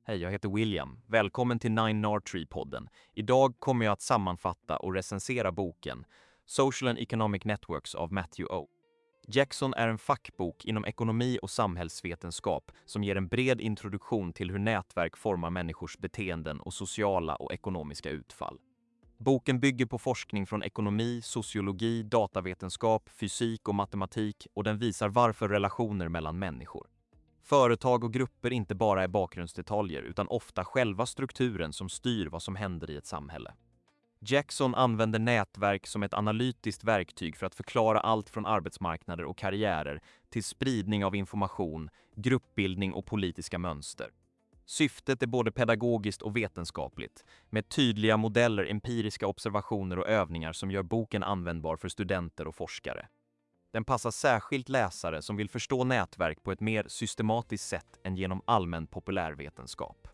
Hej, jag heter William. Välkommen till 9NAR-Tree-podden. Idag kommer jag att sammanfatta och recensera boken Social and Economic Networks av Matthew O. Jackson är en fackbok inom ekonomi och samhällsvetenskap som ger en bred introduktion till hur nätverk formar människors beteenden och sociala och ekonomiska utfall. Boken bygger på forskning från ekonomi, sociologi, datavetenskap, fysik och matematik och den visar varför relationer mellan människor, företag och grupper inte bara är bakgrundsdetaljer utan ofta själva strukturen som styr vad som händer i ett samhälle. Jackson använder nätverk som ett analytiskt verktyg för att förklara allt från arbetsmarknader och karriärer till spridning av information, gruppbildning och politiska mönster. Syftet är både pedagogiskt och vetenskapligt, med tydliga modeller, empiriska observationer och övningar som gör boken användbar för studenter och forskare. Den passar särskilt läsare som vill förstå nätverk på ett mer systematiskt sätt än genom allmän populärvetenskap.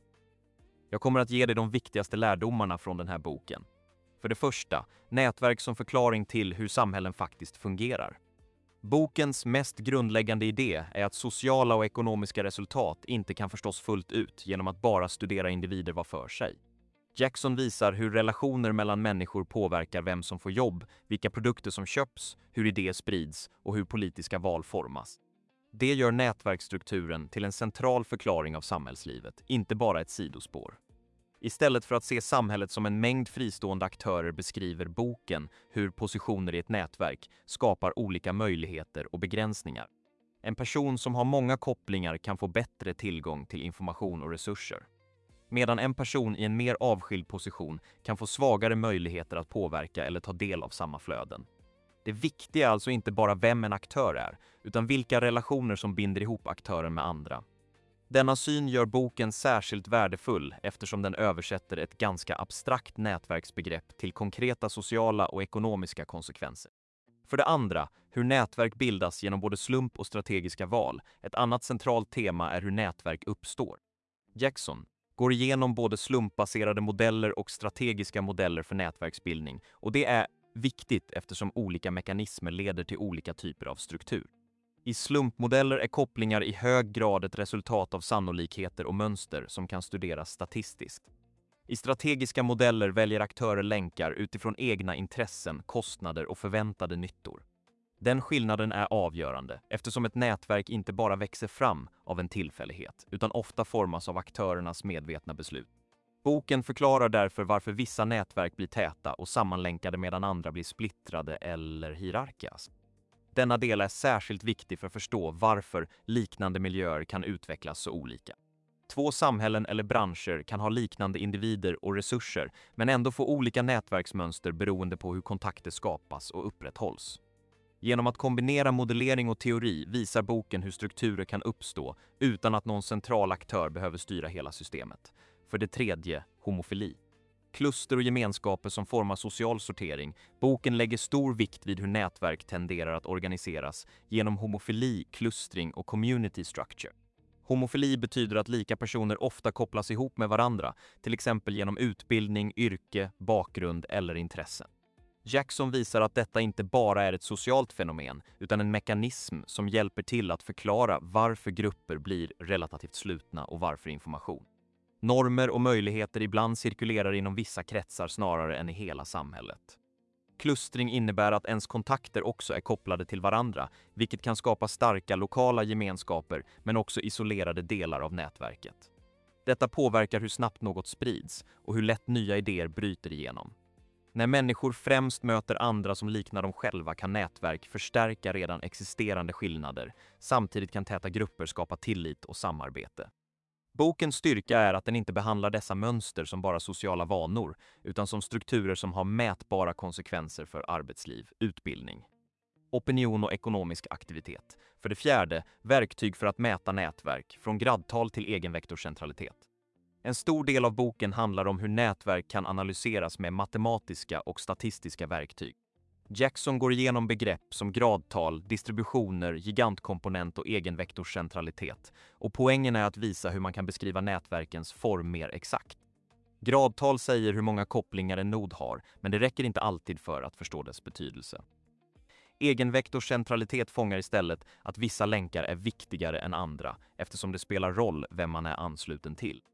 Jag kommer att ge dig de viktigaste lärdomarna från den här boken. För det första, nätverk som förklaring till hur samhällen faktiskt fungerar. Bokens mest grundläggande idé är att sociala och ekonomiska resultat inte kan förstås fullt ut genom att bara studera individer var för sig. Jackson visar hur relationer mellan människor påverkar vem som får jobb, vilka produkter som köps, hur idéer sprids och hur politiska val formas. Det gör nätverksstrukturen till en central förklaring av samhällslivet, inte bara ett sidospår. Istället för att se samhället som en mängd fristående aktörer beskriver boken hur positioner i ett nätverk skapar olika möjligheter och begränsningar. En person som har många kopplingar kan få bättre tillgång till information och resurser, medan en person i en mer avskild position kan få svagare möjligheter att påverka eller ta del av samma flöden. Det viktiga är alltså inte bara vem en aktör är, utan vilka relationer som binder ihop aktören med andra. Denna syn gör boken särskilt värdefull eftersom den översätter ett ganska abstrakt nätverksbegrepp till konkreta sociala och ekonomiska konsekvenser. För det andra, hur nätverk bildas genom både slump och strategiska val. Ett annat centralt tema är hur nätverk uppstår. Jackson går igenom både slumpbaserade modeller och strategiska modeller för nätverksbildning, och det är viktigt eftersom olika mekanismer leder till olika typer av struktur. I slumpmodeller är kopplingar i hög grad ett resultat av sannolikheter och mönster som kan studeras statistiskt. I strategiska modeller väljer aktörer länkar utifrån egna intressen, kostnader och förväntade nyttor. Den skillnaden är avgörande eftersom ett nätverk inte bara växer fram av en tillfällighet utan ofta formas av aktörernas medvetna beslut. Boken förklarar därför varför vissa nätverk blir täta och sammanlänkade medan andra blir splittrade eller hierarkiska. Denna del är särskilt viktig för att förstå varför liknande miljöer kan utvecklas så olika. Två samhällen eller branscher kan ha liknande individer och resurser men ändå få olika nätverksmönster beroende på hur kontakter skapas och upprätthålls. Genom att kombinera modellering och teori visar boken hur strukturer kan uppstå utan att någon central aktör behöver styra hela systemet. För det tredje, homofili. Kluster och gemenskaper som formar social sortering. Boken lägger stor vikt vid hur nätverk tenderar att organiseras genom homofili, klustring och community structure. Homofili betyder att lika personer ofta kopplas ihop med varandra, till exempel genom utbildning, yrke, bakgrund eller intressen. Jackson visar att detta inte bara är ett socialt fenomen utan en mekanism som hjälper till att förklara varför grupper blir relativt slutna och varför information, normer och möjligheter ibland cirkulerar inom vissa kretsar snarare än i hela samhället. Klustring innebär att ens kontakter också är kopplade till varandra, vilket kan skapa starka lokala gemenskaper men också isolerade delar av nätverket. Detta påverkar hur snabbt något sprids och hur lätt nya idéer bryter igenom. När människor främst möter andra som liknar dem själva kan nätverk förstärka redan existerande skillnader. Samtidigt kan täta grupper skapa tillit och samarbete. Bokens styrka är att den inte behandlar dessa mönster som bara sociala vanor, utan som strukturer som har mätbara konsekvenser för arbetsliv, utbildning, opinion och ekonomisk aktivitet. För det fjärde, verktyg för att mäta nätverk, från gradtal till egenvektorcentralitet. En stor del av boken handlar om hur nätverk kan analyseras med matematiska och statistiska verktyg. Jackson går igenom begrepp som gradtal, distributioner, gigantkomponent och egenvektorcentralitet, och poängen är att visa hur man kan beskriva nätverkens form mer exakt. Gradtal säger hur många kopplingar en nod har, men det räcker inte alltid för att förstå dess betydelse. Egenvektorcentralitet fångar istället att vissa länkar är viktigare än andra eftersom det spelar roll vem man är ansluten till.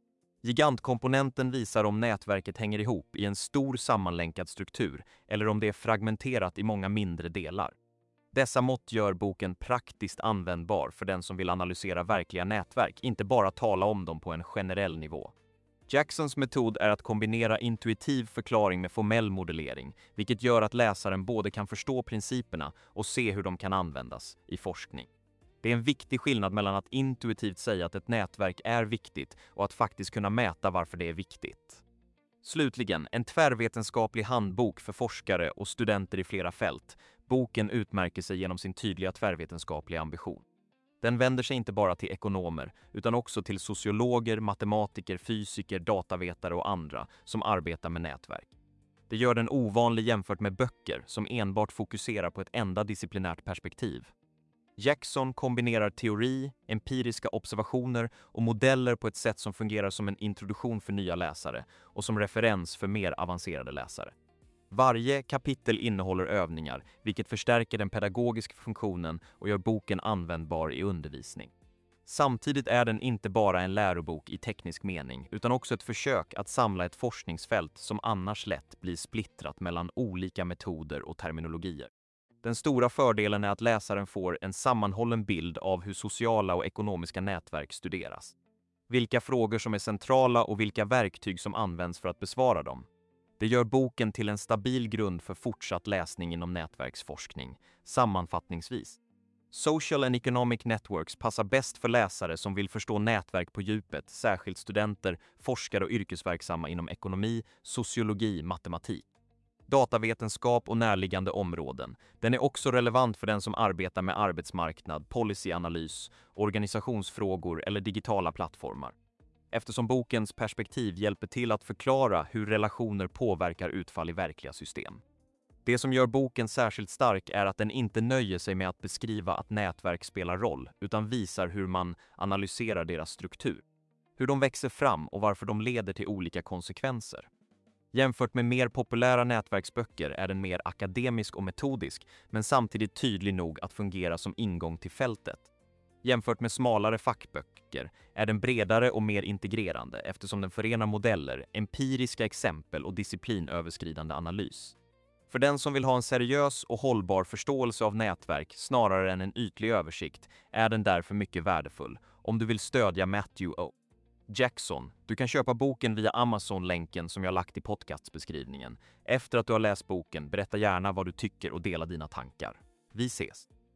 Gigantkomponenten visar om nätverket hänger ihop i en stor sammanlänkad struktur eller om det är fragmenterat i många mindre delar. Dessa mått gör boken praktiskt användbar för den som vill analysera verkliga nätverk, inte bara tala om dem på en generell nivå. Jacksons metod är att kombinera intuitiv förklaring med formell modellering, vilket gör att läsaren både kan förstå principerna och se hur de kan användas i forskning. Det är en viktig skillnad mellan att intuitivt säga att ett nätverk är viktigt och att faktiskt kunna mäta varför det är viktigt. Slutligen, en tvärvetenskaplig handbok för forskare och studenter i flera fält. Boken utmärker sig genom sin tydliga tvärvetenskapliga ambition. Den vänder sig inte bara till ekonomer utan också till sociologer, matematiker, fysiker, datavetare och andra som arbetar med nätverk. Det gör den ovanlig jämfört med böcker som enbart fokuserar på ett enda disciplinärt perspektiv. Jackson kombinerar teori, empiriska observationer och modeller på ett sätt som fungerar som en introduktion för nya läsare och som referens för mer avancerade läsare. Varje kapitel innehåller övningar, vilket förstärker den pedagogiska funktionen och gör boken användbar i undervisning. Samtidigt är den inte bara en lärobok i teknisk mening, utan också ett försök att samla ett forskningsfält som annars lätt blir splittrat mellan olika metoder och terminologier. Den stora fördelen är att läsaren får en sammanhållen bild av hur sociala och ekonomiska nätverk studeras. Vilka frågor som är centrala och vilka verktyg som används för att besvara dem. Det gör boken till en stabil grund för fortsatt läsning inom nätverksforskning. Sammanfattningsvis. Social and Economic Networks passar bäst för läsare som vill förstå nätverk på djupet, särskilt studenter, forskare och yrkesverksamma inom ekonomi, sociologi, matematik, datavetenskap och närliggande områden. Den är också relevant för den som arbetar med arbetsmarknad, policyanalys, organisationsfrågor eller digitala plattformar. Eftersom bokens perspektiv hjälper till att förklara hur relationer påverkar utfall i verkliga system. Det som gör boken särskilt stark är att den inte nöjer sig med att beskriva att nätverk spelar roll, utan visar hur man analyserar deras struktur. Hur de växer fram och varför de leder till olika konsekvenser. Jämfört med mer populära nätverksböcker är den mer akademisk och metodisk, men samtidigt tydlig nog att fungera som ingång till fältet. Jämfört med smalare fackböcker är den bredare och mer integrerande eftersom den förenar modeller, empiriska exempel och disciplinöverskridande analys. För den som vill ha en seriös och hållbar förståelse av nätverk snarare än en ytlig översikt är den därför mycket värdefull om du vill stödja Matthew O. Jackson. Du kan köpa boken via Amazon-länken som jag lagt i podcastbeskrivningen. Efter att du har läst boken, berätta gärna vad du tycker och dela dina tankar. Vi ses!